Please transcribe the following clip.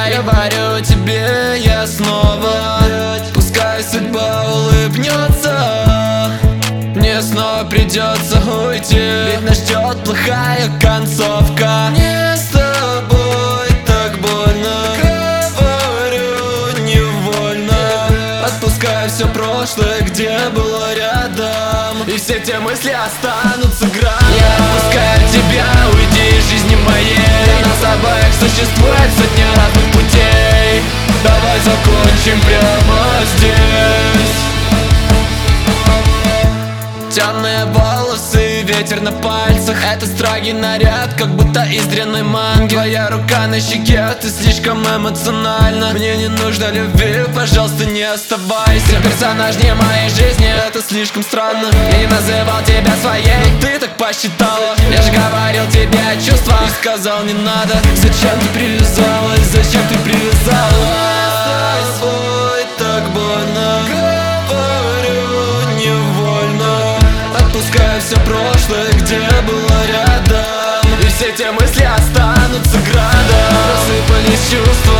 говорю тебе я снова. Пускай судьба улыбнется, мне снова придется уйти, ведь нас ждет плохая концовка. Мне с тобой так больно, говорю невольно. Отпускай все прошлое, где было рядом, и все те мысли останутся градом. Я отпускаю тебя, уйди из жизни моей. Для нас обоих существует сотни разных путей. Давай закончим прямо здесь. Темные волосы, ветер на пальцах, это строгий наряд, как будто из дрянной манги. Твоя рука на щеке, ты слишком эмоциональна. Мне не нужно любви, пожалуйста, не оставайся. Ты персонаж не моей жизни, это слишком странно. Я не называл тебя своей, но ты так посчитала. Я же говорил тебе о чувствах и сказал не надо. Зачем ты привязалась, зачем ты привязалась? С тобой так больно, говорю невольно. Отпускай все прошлое, где было рядом, и все те мысли останутся градом. Рассыпались чувства.